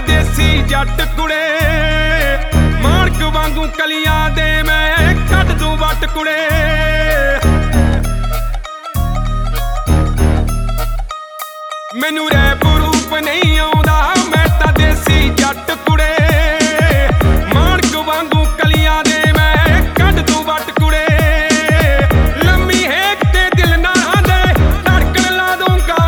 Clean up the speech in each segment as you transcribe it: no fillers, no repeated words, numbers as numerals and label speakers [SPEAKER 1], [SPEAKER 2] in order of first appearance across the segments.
[SPEAKER 1] देसी जट कुड़े माणक वांगू कलियां दे मैं कट दूं वट कुड़े। मैनू रैप रूप नहीं आउंदा मैं तां देसी जट कुड़े माणक वांगू कलियां दे मैं कट दूं वट कुड़े। लम्मी हेक ते दिल ना दे धड़कन ला दूंगा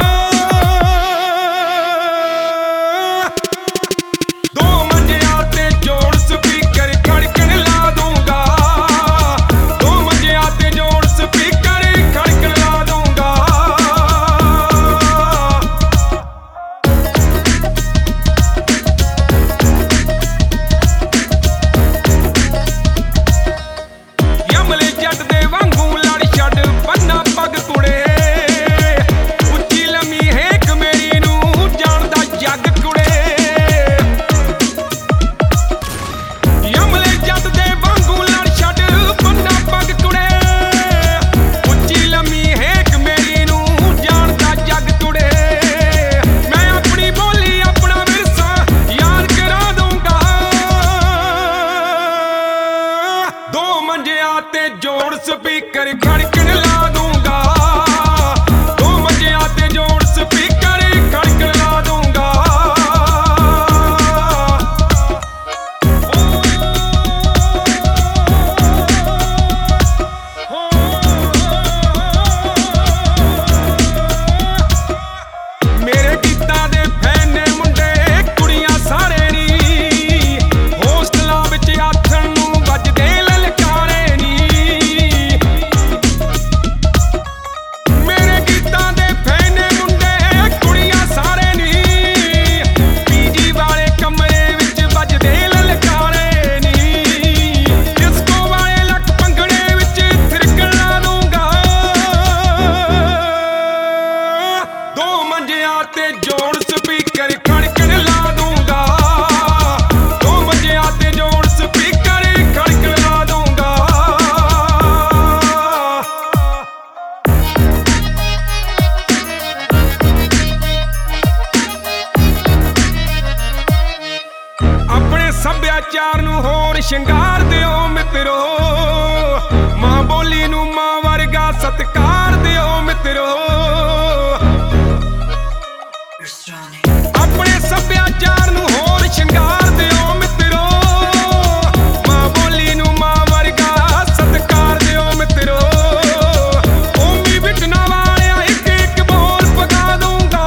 [SPEAKER 1] दो मंजिया ते जोड़ स्पीकर खड़कन ला दूंगा दो मंजिया ते जोड़ स्पीकर खड़कन ला दूंगा। यमले जट दे वांगू लड़ छड़ बन्ना पग कुड़े उच्ची लम्मी हेक मेरी नू जानदा जग कुड़े। यमले जट दे वांगू लड़ छड़ बन्ना पग कुड़े उच्ची लम्मी हेक मेरी नू जानदा जग कुड़े। मैं अपनी बोली अपना विरसा याद करा दूंगा दो मंजिया ते जोड़ स्पीकर खड़कन ला दूंगा दो मंजिया ते जोड़ स्पीकर खड़कन ला दूंगा। मेरे गीतां दे फैन ने मुंडे कुड़ियां सारे नी होस्टलां विच आथण नूं वजदे ललकारे नी। मेरे गीतां दे फैन ने मुंडे कुड़ियां सारे नी पीजी वाले कमरे विच वजदे ललकारे नी। डिस्को वाले लक पंगड़े विच थिरकण ला दूंगा दो मंजिया ते जोड़ स्पीकर खड़कन ला दूंगा दो मंजिया ते जोड़ स्पीकर खड़कन ला दूंगा। अपने सभ्याचार नू होर शंगार दिओ मित्रो मां बोली नू मां वर्गा सत्कार दिओ मित्रो। अपने सभ्याचार नू होर शंगार दिओ मित्रो मां बोली नू मां वर्गा सत्कार दिओ मित्रो। ओमी विटना वालिया एक एक बोल पका दूंगा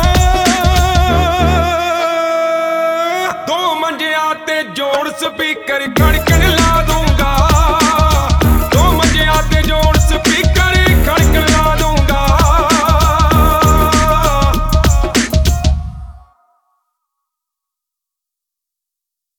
[SPEAKER 1] दो मंजिया ते जोड़ स्पीकर खड़कन